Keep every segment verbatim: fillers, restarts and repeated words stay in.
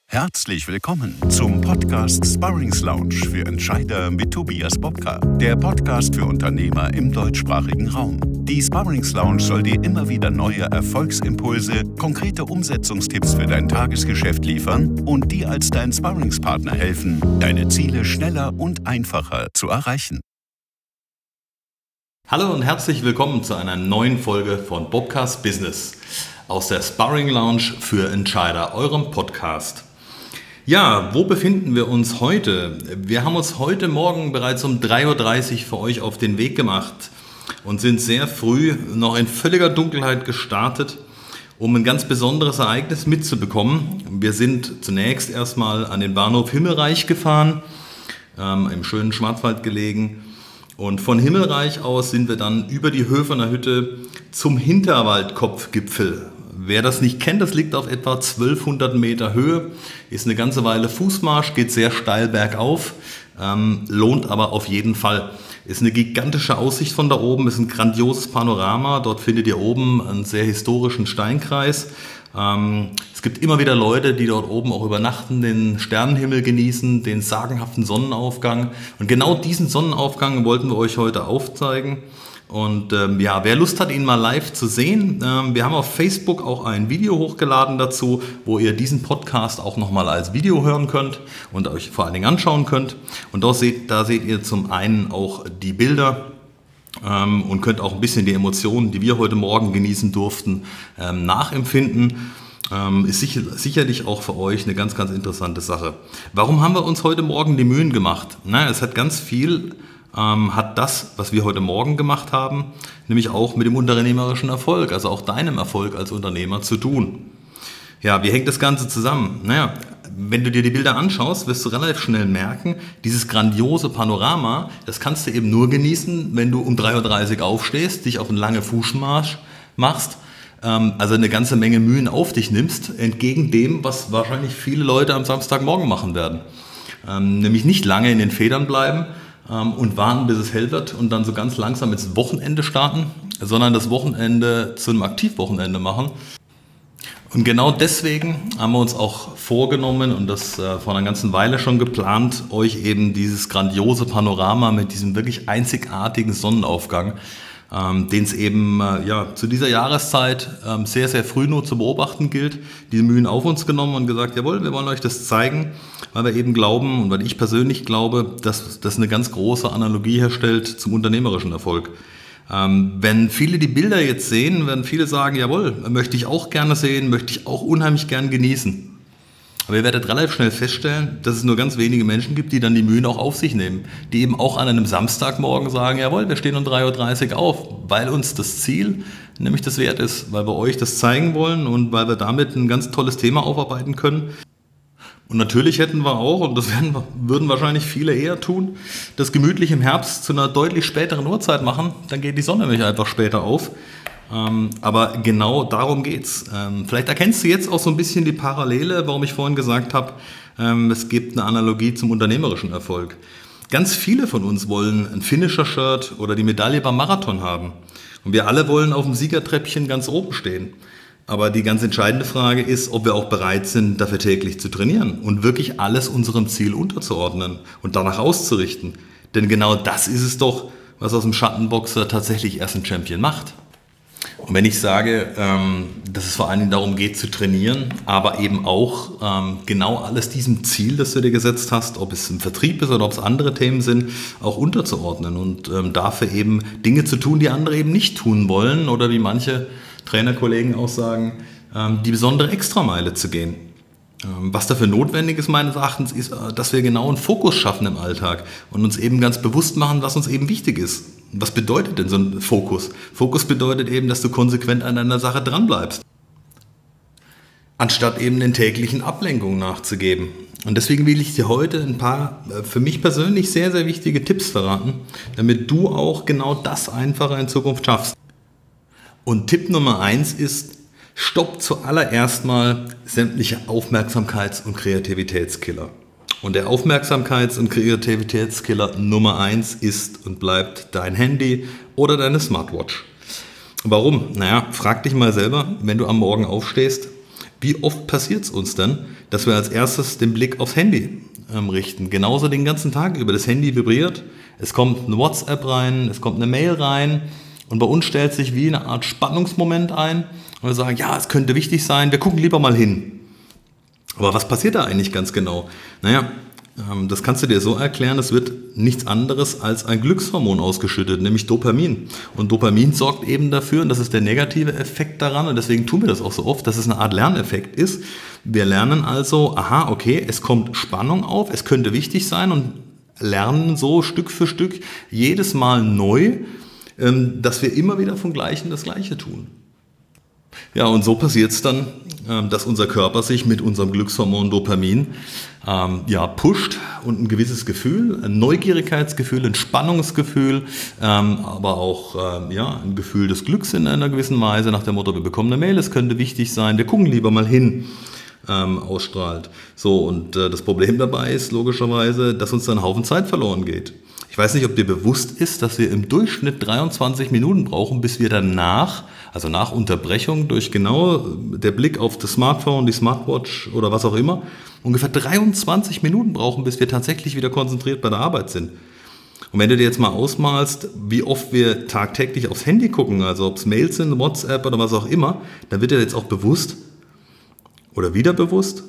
Herzlich willkommen zum Podcast Sparrings Lounge für Entscheider mit Tobias Bobka, der Podcast für Unternehmer im deutschsprachigen Raum. Die Sparrings Lounge soll dir immer wieder neue Erfolgsimpulse, konkrete Umsetzungstipps für dein Tagesgeschäft liefern und dir als dein Sparringspartner helfen, deine Ziele schneller und einfacher zu erreichen. Hallo und herzlich willkommen zu einer neuen Folge von Bobkas Business aus der Sparring Lounge für Entscheider, eurem Podcast. Ja, wo befinden wir uns heute? Wir haben uns heute Morgen bereits um drei Uhr dreißig für euch auf den Weg gemacht und sind sehr früh noch in völliger Dunkelheit gestartet, um ein ganz besonderes Ereignis mitzubekommen. Wir sind zunächst erstmal an den Bahnhof Himmelreich gefahren, ähm, im schönen Schwarzwald gelegen. Und von Himmelreich aus sind wir dann über die Höfener Hütte zum Hinterwaldkopfgipfel. Wer das nicht kennt, das liegt auf etwa zwölfhundert Meter Höhe, ist eine ganze Weile Fußmarsch, geht sehr steil bergauf, ähm, lohnt aber auf jeden Fall. Ist eine gigantische Aussicht von da oben, ist ein grandioses Panorama. Dort findet ihr oben einen sehr historischen Steinkreis. Ähm, es gibt immer wieder Leute, die dort oben auch übernachten, den Sternenhimmel genießen, den sagenhaften Sonnenaufgang. Und genau diesen Sonnenaufgang wollten wir euch heute aufzeigen. Und ähm, ja, wer Lust hat, ihn mal live zu sehen, ähm, wir haben auf Facebook auch ein Video hochgeladen dazu, wo ihr diesen Podcast auch nochmal als Video hören könnt und euch vor allen Dingen anschauen könnt. Und da seht, da seht ihr zum einen auch die Bilder ähm, und könnt auch ein bisschen die Emotionen, die wir heute Morgen genießen durften, ähm, nachempfinden. Ähm, ist sicher, sicherlich auch für euch eine ganz, ganz interessante Sache. Warum haben wir uns heute Morgen die Mühen gemacht? Na, es hat ganz viel... Ähm, hat das, was wir heute Morgen gemacht haben, nämlich auch mit dem unternehmerischen Erfolg, also auch deinem Erfolg als Unternehmer zu tun. Ja, wie hängt das Ganze zusammen? Naja, wenn du dir die Bilder anschaust, wirst du relativ schnell merken, dieses grandiose Panorama, das kannst du eben nur genießen, wenn du um drei Uhr dreißig aufstehst, dich auf einen langen Fußmarsch machst, ähm, also eine ganze Menge Mühen auf dich nimmst, entgegen dem, was wahrscheinlich viele Leute am Samstagmorgen machen werden. Ähm, nämlich nicht lange in den Federn bleiben, und warten, bis es hell wird und dann so ganz langsam ins Wochenende starten, sondern das Wochenende zu einem Aktivwochenende machen. Und genau deswegen haben wir uns auch vorgenommen und das äh, vor einer ganzen Weile schon geplant, euch eben dieses grandiose Panorama mit diesem wirklich einzigartigen Sonnenaufgang, ähm, den es eben äh, ja, zu dieser Jahreszeit ähm, sehr, sehr früh nur zu beobachten gilt, diese Mühen auf uns genommen und gesagt, jawohl, wir wollen euch das zeigen, weil wir eben glauben und weil ich persönlich glaube, dass das eine ganz große Analogie herstellt zum unternehmerischen Erfolg. Ähm, wenn viele die Bilder jetzt sehen, werden viele sagen, jawohl, möchte ich auch gerne sehen, möchte ich auch unheimlich gern genießen. Aber ihr werdet relativ schnell feststellen, dass es nur ganz wenige Menschen gibt, die dann die Mühen auch auf sich nehmen. Die eben auch an einem Samstagmorgen sagen, jawohl, wir stehen um drei Uhr dreißig auf, weil uns das Ziel nämlich das wert ist, weil wir euch das zeigen wollen und weil wir damit ein ganz tolles Thema aufarbeiten können. Und natürlich hätten wir auch, und das werden, würden wahrscheinlich viele eher tun, das gemütlich im Herbst zu einer deutlich späteren Uhrzeit machen, dann geht die Sonne nämlich einfach später auf. Ähm, aber genau darum geht's. Ähm, vielleicht erkennst du jetzt auch so ein bisschen die Parallele, warum ich vorhin gesagt habe, ähm, es gibt eine Analogie zum unternehmerischen Erfolg. Ganz viele von uns wollen ein Finisher-Shirt oder die Medaille beim Marathon haben. Und wir alle wollen auf dem Siegertreppchen ganz oben stehen. Aber die ganz entscheidende Frage ist, ob wir auch bereit sind, dafür täglich zu trainieren und wirklich alles unserem Ziel unterzuordnen und danach auszurichten. Denn genau das ist es doch, was aus dem Schattenboxer tatsächlich erst ein Champion macht. Und wenn ich sage, ähm, dass es vor allen Dingen darum geht zu trainieren, aber eben auch ähm, genau alles diesem Ziel, das du dir gesetzt hast, ob es im Vertrieb ist oder ob es andere Themen sind, auch unterzuordnen und ähm, dafür eben Dinge zu tun, die andere eben nicht tun wollen oder wie manche Trainerkollegen auch sagen, ähm, die besondere Extrameile zu gehen. Ähm, was dafür notwendig ist meines Erachtens, ist, äh, dass wir genau einen Fokus schaffen im Alltag und uns eben ganz bewusst machen, was uns eben wichtig ist. Was bedeutet denn so ein Fokus? Fokus bedeutet eben, dass du konsequent an deiner Sache dranbleibst, anstatt eben den täglichen Ablenkungen nachzugeben. Und deswegen will ich dir heute ein paar für mich persönlich sehr, sehr wichtige Tipps verraten, damit du auch genau das einfacher in Zukunft schaffst. Und Tipp Nummer eins ist, stopp zuallererst mal sämtliche Aufmerksamkeits- und Kreativitätskiller. Und der Aufmerksamkeits- und Kreativitätskiller Nummer eins ist und bleibt dein Handy oder deine Smartwatch. Warum? Naja, frag dich mal selber, wenn du am Morgen aufstehst, Wie oft passiert es uns denn, dass wir als erstes den Blick aufs Handy ähm, richten? Genauso den ganzen Tag über. Das Handy vibriert, es kommt eine WhatsApp rein, es kommt eine Mail rein und bei uns stellt sich wie eine Art Spannungsmoment ein und wir sagen, ja, es könnte wichtig sein, wir gucken lieber mal hin. Aber was passiert da eigentlich ganz genau? Naja, ähm, das kannst du dir so erklären, es wird nichts anderes als ein Glückshormon ausgeschüttet, nämlich Dopamin. Und Dopamin sorgt eben dafür, und das ist der negative Effekt daran, und deswegen tun wir das auch so oft, dass es eine Art Lerneffekt ist. Wir lernen also, aha, okay, es kommt Spannung auf, es könnte wichtig sein und lernen so Stück für Stück jedes Mal neu, ähm, dass wir immer wieder vom Gleichen das Gleiche tun. Ja, und so passiert es dann, dass unser Körper sich mit unserem Glückshormon Dopamin ähm, ja, pusht und ein gewisses Gefühl, ein Neugierigkeitsgefühl, ein Spannungsgefühl, ähm, aber auch ähm, ja, ein Gefühl des Glücks in einer gewissen Weise, nach dem Motto, wir bekommen eine Mail, es könnte wichtig sein, wir gucken lieber mal hin, ähm, ausstrahlt. So, und äh, das Problem dabei ist logischerweise, dass uns dann ein Haufen Zeit verloren geht. Ich weiß nicht, ob dir bewusst ist, dass wir im Durchschnitt dreiundzwanzig Minuten brauchen, bis wir danach, also nach Unterbrechung durch genau der Blick auf das Smartphone, die Smartwatch oder was auch immer, ungefähr dreiundzwanzig Minuten brauchen, bis wir tatsächlich wieder konzentriert bei der Arbeit sind. Und wenn du dir jetzt mal ausmalst, wie oft wir tagtäglich aufs Handy gucken, also ob es Mails sind, WhatsApp oder was auch immer, dann wird dir jetzt auch bewusst oder wieder bewusst,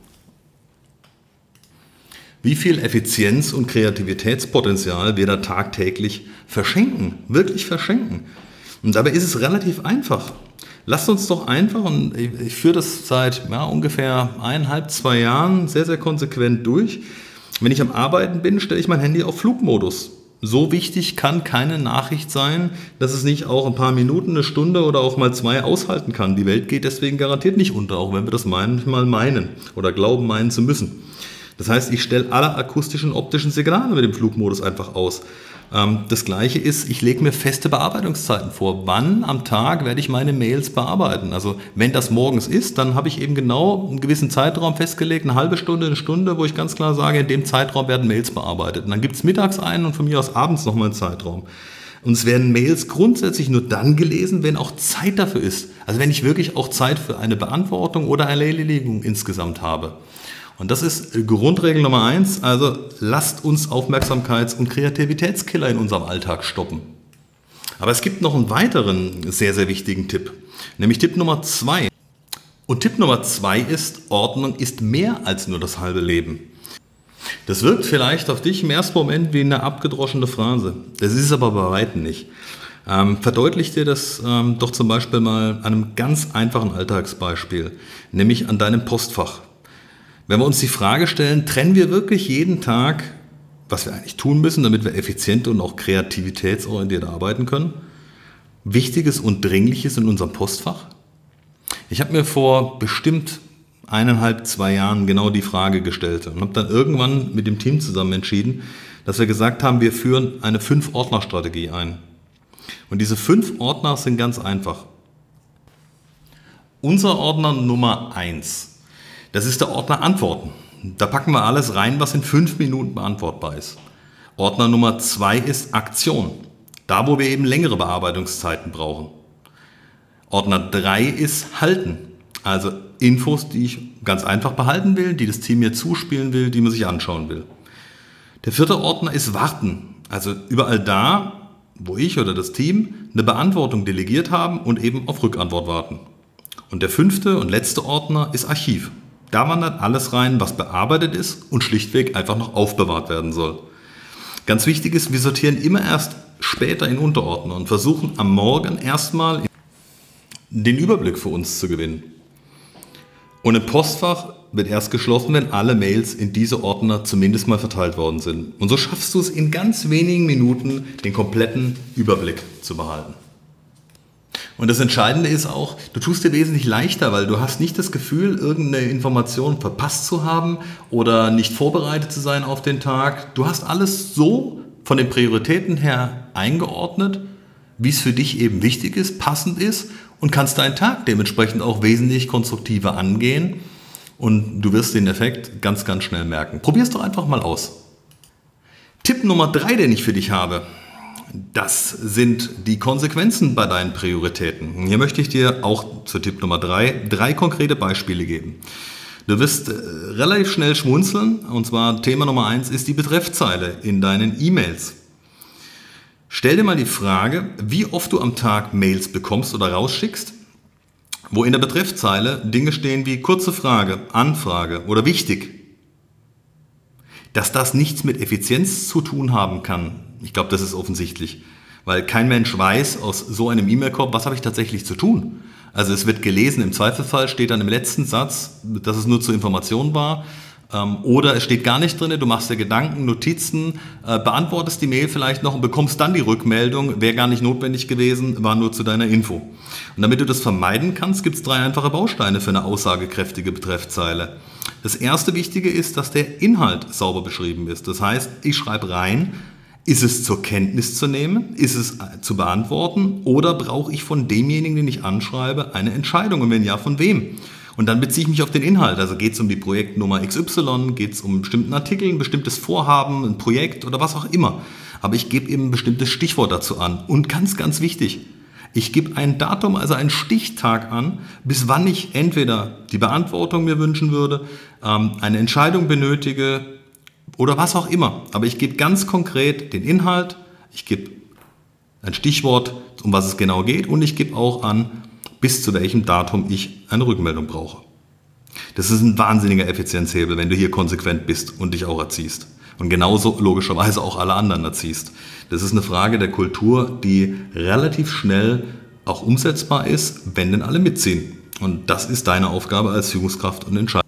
wie viel Effizienz und Kreativitätspotenzial wir da tagtäglich verschenken, wirklich verschenken. Und dabei ist es relativ einfach. Lasst uns doch einfach, und ich, ich führe das seit ja, ungefähr eineinhalb, zwei Jahren sehr, sehr konsequent durch. Wenn ich am Arbeiten bin, stelle ich mein Handy auf Flugmodus. So wichtig kann keine Nachricht sein, dass es nicht auch ein paar Minuten, eine Stunde oder auch mal zwei aushalten kann. Die Welt geht deswegen garantiert nicht unter, auch wenn wir das manchmal meinen oder glauben, meinen zu müssen. Das heißt, ich stelle alle akustischen und optischen Signale mit dem Flugmodus einfach aus. Das Gleiche ist, ich lege mir feste Bearbeitungszeiten vor. Wann am Tag werde ich meine Mails bearbeiten? Also wenn das morgens ist, dann habe ich eben genau einen gewissen Zeitraum festgelegt, eine halbe Stunde, eine Stunde, wo ich ganz klar sage, in dem Zeitraum werden Mails bearbeitet. Und dann gibt es mittags einen und von mir aus abends nochmal einen Zeitraum. Und es werden Mails grundsätzlich nur dann gelesen, wenn auch Zeit dafür ist. Also wenn ich wirklich auch Zeit für eine Beantwortung oder eine Erledigung insgesamt habe. Und das ist Grundregel Nummer eins, also lasst uns Aufmerksamkeits- und Kreativitätskiller in unserem Alltag stoppen. Aber es gibt noch einen weiteren sehr, sehr wichtigen Tipp, nämlich Tipp Nummer zwei. Und Tipp Nummer zwei ist, Ordnung ist mehr als nur das halbe Leben. Das wirkt vielleicht auf dich im ersten Moment wie eine abgedroschene Phrase, das ist es aber bei weitem nicht. Ähm, verdeutlicht dir das ähm, doch zum Beispiel mal an einem ganz einfachen Alltagsbeispiel, nämlich an deinem Postfach. Wenn wir uns die Frage stellen, trennen wir wirklich jeden Tag, was wir eigentlich tun müssen, damit wir effizient und auch kreativitätsorientiert arbeiten können, Wichtiges und Dringliches in unserem Postfach? Ich habe mir vor bestimmt eineinhalb, zwei Jahren genau die Frage gestellt und habe dann irgendwann mit dem Team zusammen entschieden, dass wir gesagt haben, wir führen eine Fünf-Ordner-Strategie ein. Und diese fünf Ordner sind ganz einfach. Unser Ordner Nummer eins. Das ist der Ordner Antworten. Da packen wir alles rein, was in fünf Minuten beantwortbar ist. Ordner Nummer zwei ist Aktion. Da, wo wir eben längere Bearbeitungszeiten brauchen. Ordner drei ist Halten. Also Infos, die ich ganz einfach behalten will, die das Team mir zuspielen will, die man sich anschauen will. Der vierte Ordner ist Warten. Also überall da, wo ich oder das Team eine Beantwortung delegiert haben und eben auf Rückantwort warten. Und der fünfte und letzte Ordner ist Archiv. Da wandert alles rein, was bearbeitet ist und schlichtweg einfach noch aufbewahrt werden soll. Ganz wichtig ist, wir sortieren immer erst später in Unterordner und versuchen am Morgen erstmal den Überblick für uns zu gewinnen. Und im Postfach wird erst geschlossen, wenn alle Mails in diese Ordner zumindest mal verteilt worden sind. Und so schaffst du es in ganz wenigen Minuten, den kompletten Überblick zu behalten. Und das Entscheidende ist auch, du tust dir wesentlich leichter, weil du hast nicht das Gefühl, irgendeine Information verpasst zu haben oder nicht vorbereitet zu sein auf den Tag. Du hast alles so von den Prioritäten her eingeordnet, wie es für dich eben wichtig ist, passend ist und kannst deinen Tag dementsprechend auch wesentlich konstruktiver angehen und du wirst den Effekt ganz, ganz schnell merken. Probier es doch einfach mal aus. Tipp Nummer drei, den ich für dich habe. Das sind die Konsequenzen bei deinen Prioritäten. Hier möchte ich dir auch zu Tipp Nummer drei drei konkrete Beispiele geben. Du wirst äh, relativ schnell schmunzeln, und zwar Thema Nummer eins ist die Betreffzeile in deinen E-Mails. Stell dir mal die Frage, wie oft du am Tag Mails bekommst oder rausschickst, wo in der Betreffzeile Dinge stehen wie kurze Frage, Anfrage oder wichtig. Dass das nichts mit Effizienz zu tun haben kann, ich glaube, das ist offensichtlich, weil kein Mensch weiß aus so einem E-Mail-Korb, was habe ich tatsächlich zu tun. Also es wird gelesen, im Zweifelsfall steht dann im letzten Satz, dass es nur zur Information war, ähm, oder es steht gar nicht drin, du machst dir Gedanken, Notizen, äh, beantwortest die Mail vielleicht noch und bekommst dann die Rückmeldung, wäre gar nicht notwendig gewesen, war nur zu deiner Info. Und damit du das vermeiden kannst, gibt es drei einfache Bausteine für eine aussagekräftige Betreffzeile. Das erste Wichtige ist, dass der Inhalt sauber beschrieben ist. Das heißt, ich schreibe rein, ist es zur Kenntnis zu nehmen, ist es zu beantworten oder brauche ich von demjenigen, den ich anschreibe, eine Entscheidung und wenn ja, von wem? Und dann beziehe ich mich auf den Inhalt. Also geht es um die Projektnummer X Y, geht es um einen bestimmten Artikel, ein bestimmtes Vorhaben, ein Projekt oder was auch immer. Aber ich gebe eben ein bestimmtes Stichwort dazu an. Und ganz, ganz wichtig, ich gebe ein Datum, also einen Stichtag an, bis wann ich entweder die Beantwortung mir wünschen würde, eine Entscheidung benötige oder was auch immer. Aber ich gebe ganz konkret den Inhalt, ich gebe ein Stichwort, um was es genau geht und ich gebe auch an, bis zu welchem Datum ich eine Rückmeldung brauche. Das ist ein wahnsinniger Effizienzhebel, wenn du hier konsequent bist und dich auch erziehst. Und genauso logischerweise auch alle anderen erziehst. Das ist eine Frage der Kultur, die relativ schnell auch umsetzbar ist, wenn denn alle mitziehen. Und das ist deine Aufgabe als Führungskraft und Entscheider.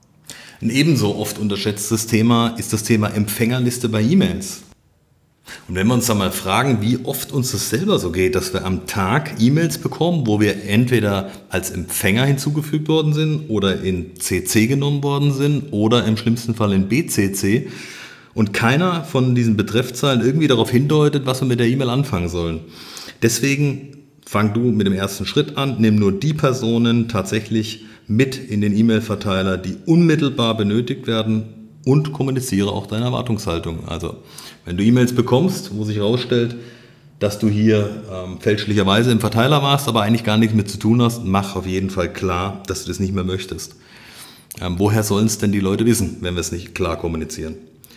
Ein ebenso oft unterschätztes Thema ist das Thema Empfängerliste bei E-Mails. Und wenn wir uns da mal fragen, wie oft uns das selber so geht, dass wir am Tag E-Mails bekommen, wo wir entweder als Empfänger hinzugefügt worden sind oder in C C genommen worden sind oder im schlimmsten Fall in B C C und keiner von diesen Betreffzeilen irgendwie darauf hindeutet, was wir mit der E-Mail anfangen sollen. Deswegen fang du mit dem ersten Schritt an, nimm nur die Personen tatsächlich mit in den E-Mail-Verteiler, die unmittelbar benötigt werden und kommuniziere auch deine Erwartungshaltung. Also wenn du E-Mails bekommst, wo sich herausstellt, dass du hier ähm, fälschlicherweise im Verteiler warst, aber eigentlich gar nichts mit zu tun hast, mach auf jeden Fall klar, dass du das nicht mehr möchtest. Ähm, woher sollen es denn die Leute wissen, wenn wir es nicht klar kommunizieren?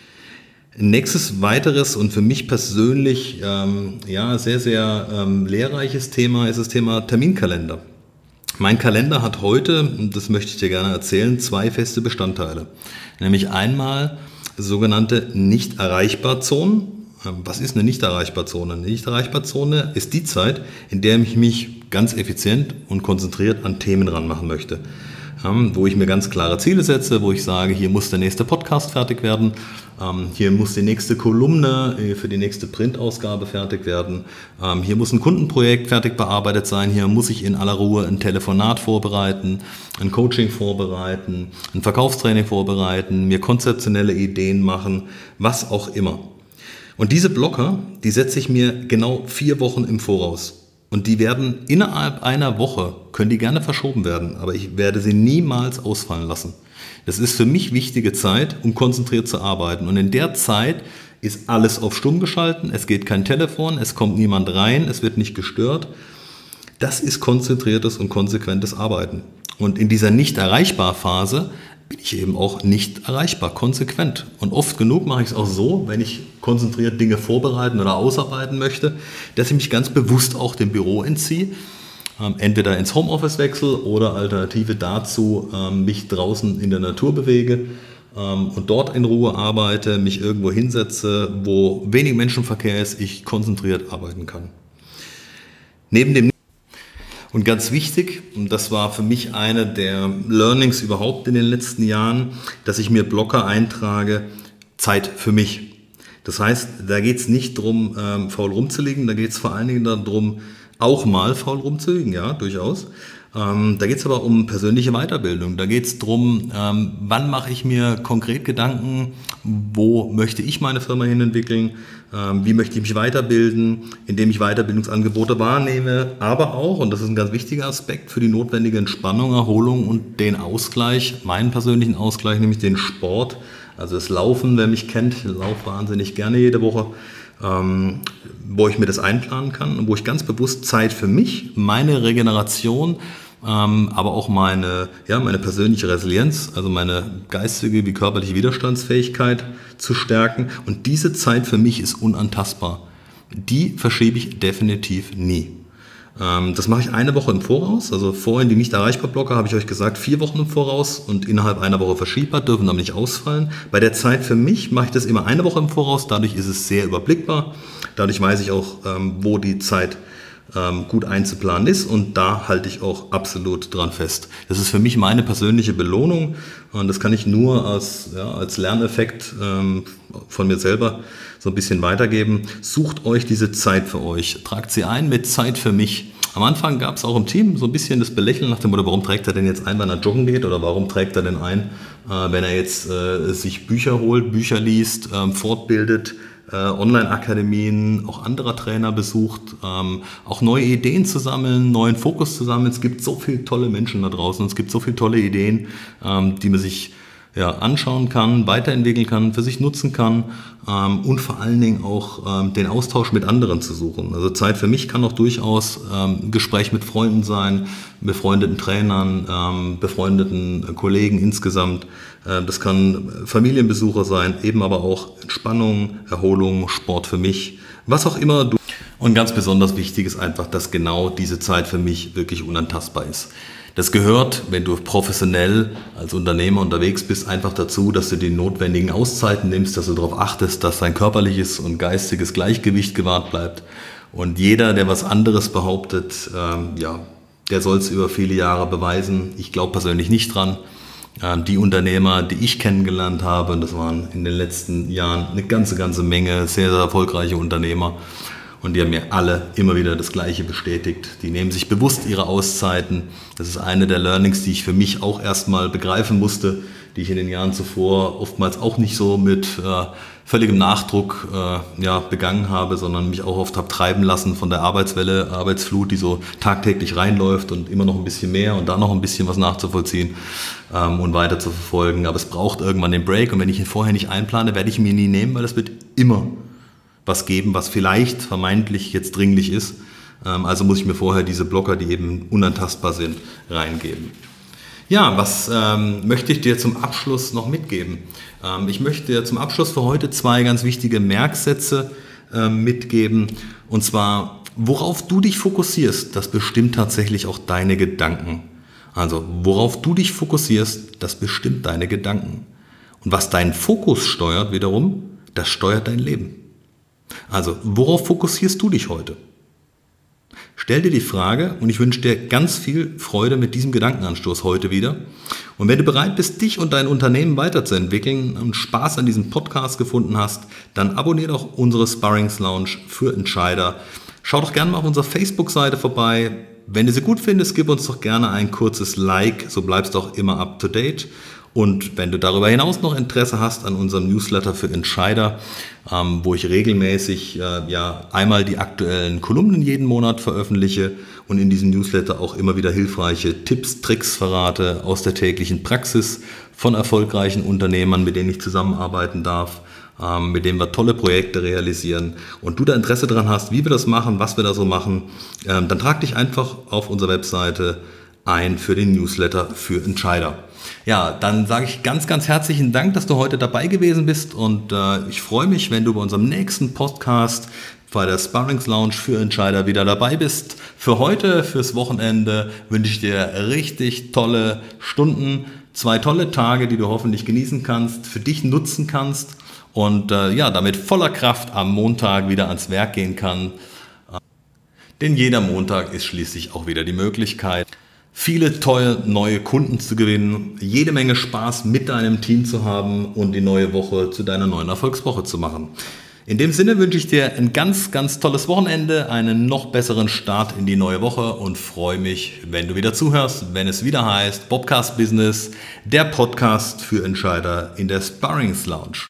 Nächstes weiteres und für mich persönlich ähm, ja, sehr, sehr ähm, lehrreiches Thema ist das Thema Terminkalender. Mein Kalender hat heute, und das möchte ich dir gerne erzählen, zwei feste Bestandteile. Nämlich einmal sogenannte Nicht-Erreichbar-Zonen. Was ist eine Nicht-Erreichbar-Zone? Eine Nicht-Erreichbar-Zone ist die Zeit, in der ich mich ganz effizient und konzentriert an Themen ranmachen möchte. Wo ich mir ganz klare Ziele setze, wo ich sage, hier muss der nächste Podcast fertig werden, hier muss die nächste Kolumne für die nächste Printausgabe fertig werden, hier muss ein Kundenprojekt fertig bearbeitet sein, hier muss ich in aller Ruhe ein Telefonat vorbereiten, ein Coaching vorbereiten, ein Verkaufstraining vorbereiten, mir konzeptionelle Ideen machen, was auch immer. Und diese Blocker, die setze ich mir genau vier Wochen im Voraus. Und die werden innerhalb einer Woche, können die gerne verschoben werden, aber ich werde sie niemals ausfallen lassen. Das ist für mich wichtige Zeit, um konzentriert zu arbeiten. Und in der Zeit ist alles auf stumm geschalten, es geht kein Telefon, es kommt niemand rein, es wird nicht gestört. Das ist konzentriertes und konsequentes Arbeiten. Und in dieser Nicht-Erreichbar-Phase bin ich eben auch nicht erreichbar, konsequent. Und oft genug mache ich es auch so, wenn ich konzentriert Dinge vorbereiten oder ausarbeiten möchte, dass ich mich ganz bewusst auch dem Büro entziehe, ähm, entweder ins Homeoffice wechsle oder Alternative dazu ähm, mich draußen in der Natur bewege ähm, und dort in Ruhe arbeite, mich irgendwo hinsetze, wo wenig Menschenverkehr ist, ich konzentriert arbeiten kann. Neben dem Und ganz wichtig, und das war für mich eine der Learnings überhaupt in den letzten Jahren, dass ich mir Blocker eintrage, Zeit für mich. Das heißt, da geht es nicht darum, ähm, faul rumzuliegen, da geht es vor allen Dingen darum, auch mal faul rumzuliegen, ja, durchaus. Ähm, da geht es aber um persönliche Weiterbildung. Da geht es darum, ähm, wann mache ich mir konkret Gedanken, wo möchte ich meine Firma hin entwickeln, ähm, wie möchte ich mich weiterbilden, indem ich Weiterbildungsangebote wahrnehme, aber auch, und das ist ein ganz wichtiger Aspekt, für die notwendige Entspannung, Erholung und den Ausgleich, meinen persönlichen Ausgleich, nämlich den Sport, also das Laufen, wer mich kennt, ich laufe wahnsinnig gerne jede Woche, ähm, wo ich mir das einplanen kann und wo ich ganz bewusst Zeit für mich, meine Regeneration, ähm, aber auch meine, ja, meine persönliche Resilienz, also meine geistige wie körperliche Widerstandsfähigkeit zu stärken. Und diese Zeit für mich ist unantastbar. Die verschiebe ich definitiv nie. Ähm, das mache ich eine Woche im Voraus. Also vorhin die nicht erreichbar Blocker habe ich euch gesagt, vier Wochen im Voraus und innerhalb einer Woche verschiebbar, dürfen aber nicht ausfallen. Bei der Zeit für mich mache ich das immer eine Woche im Voraus. Dadurch ist es sehr überblickbar. Dadurch weiß ich auch, ähm, wo die Zeit ähm, gut einzuplanen ist, und da halte ich auch absolut dran fest. Das ist für mich meine persönliche Belohnung, und das kann ich nur als, ja, als Lerneffekt ähm, von mir selber so ein bisschen weitergeben. Sucht euch diese Zeit für euch, tragt sie ein mit Zeit für mich. Am Anfang gab es auch im Team so ein bisschen das Belächeln nach dem Motto, warum trägt er denn jetzt ein, wenn er joggen geht, oder warum trägt er denn ein, äh, wenn er jetzt äh, sich Bücher holt, Bücher liest, ähm, fortbildet, äh, Online-Akademien, auch anderer Trainer besucht, ähm, auch neue Ideen zu sammeln, neuen Fokus zu sammeln. Es gibt so viele tolle Menschen da draußen, es gibt so viele tolle Ideen, ähm, die man sich ja, anschauen kann, weiterentwickeln kann, für sich nutzen kann, ähm, und vor allen Dingen auch ähm, den Austausch mit anderen zu suchen. Also Zeit für mich kann auch durchaus ähm, ein Gespräch mit Freunden sein, befreundeten Trainern, ähm, befreundeten Kollegen insgesamt. Äh, das kann Familienbesucher sein, eben aber auch Entspannung, Erholung, Sport für mich, was auch immer du. Und ganz besonders wichtig ist einfach, dass genau diese Zeit für mich wirklich unantastbar ist. Das gehört, wenn du professionell als Unternehmer unterwegs bist, einfach dazu, dass du die notwendigen Auszeiten nimmst, dass du darauf achtest, dass dein körperliches und geistiges Gleichgewicht gewahrt bleibt. Und jeder, der was anderes behauptet, ähm, ja, der soll es über viele Jahre beweisen. Ich glaube persönlich nicht dran. Ähm, die Unternehmer, die ich kennengelernt habe, und das waren in den letzten Jahren eine ganze, ganze Menge sehr, sehr erfolgreiche Unternehmer. Und die haben mir alle immer wieder das Gleiche bestätigt. Die nehmen sich bewusst ihre Auszeiten. Das ist eine der Learnings, die ich für mich auch erstmal begreifen musste, die ich in den Jahren zuvor oftmals auch nicht so mit äh, völligem Nachdruck äh, ja, begangen habe, sondern mich auch oft habe treiben lassen von der Arbeitswelle, Arbeitsflut, die so tagtäglich reinläuft, und immer noch ein bisschen mehr und da noch ein bisschen was nachzuvollziehen ähm, und weiter zu verfolgen. Aber es braucht irgendwann den Break, und wenn ich ihn vorher nicht einplane, werde ich ihn mir nie nehmen, weil das wird immer was geben, was vielleicht vermeintlich jetzt dringlich ist. Also muss ich mir vorher diese Blocker, die eben unantastbar sind, reingeben. Ja, was ähm, möchte ich dir zum Abschluss noch mitgeben? Ähm, ich möchte dir zum Abschluss für heute zwei ganz wichtige Merksätze ähm, mitgeben. Und zwar, worauf du dich fokussierst, das bestimmt tatsächlich auch deine Gedanken. Also, worauf du dich fokussierst, das bestimmt deine Gedanken. Und was deinen Fokus steuert wiederum, das steuert dein Leben. Also, worauf fokussierst du dich heute? Stell dir die Frage, und ich wünsche dir ganz viel Freude mit diesem Gedankenanstoß heute wieder. Und wenn du bereit bist, dich und dein Unternehmen weiterzuentwickeln und Spaß an diesem Podcast gefunden hast, dann abonniere doch unsere Sparrings Lounge für Entscheider. Schau doch gerne mal auf unserer Facebook-Seite vorbei. Wenn du sie gut findest, gib uns doch gerne ein kurzes Like, so bleibst du auch immer up to date. Und wenn du darüber hinaus noch Interesse hast an unserem Newsletter für Entscheider, ähm, wo ich regelmäßig äh, ja einmal die aktuellen Kolumnen jeden Monat veröffentliche und in diesem Newsletter auch immer wieder hilfreiche Tipps, Tricks verrate aus der täglichen Praxis von erfolgreichen Unternehmern, mit denen ich zusammenarbeiten darf, ähm, mit denen wir tolle Projekte realisieren, und du da Interesse daran hast, wie wir das machen, was wir da so machen, ähm, dann trag dich einfach auf unserer Webseite ein für den Newsletter für Entscheider. Ja, dann sage ich ganz, ganz herzlichen Dank, dass du heute dabei gewesen bist, und äh, ich freue mich, wenn du bei unserem nächsten Podcast bei der Sparrings Lounge für Entscheider wieder dabei bist. Für heute, fürs Wochenende wünsche ich dir richtig tolle Stunden, zwei tolle Tage, die du hoffentlich genießen kannst, für dich nutzen kannst und äh, ja, damit voller Kraft am Montag wieder ans Werk gehen kann. Denn jeder Montag ist schließlich auch wieder die Möglichkeit, viele tolle neue Kunden zu gewinnen, jede Menge Spaß mit deinem Team zu haben und die neue Woche zu deiner neuen Erfolgswoche zu machen. In dem Sinne wünsche ich dir ein ganz, ganz tolles Wochenende, einen noch besseren Start in die neue Woche, und freue mich, wenn du wieder zuhörst, wenn es wieder heißt Bobcast Business, der Podcast für Entscheider in der Sparrings Lounge.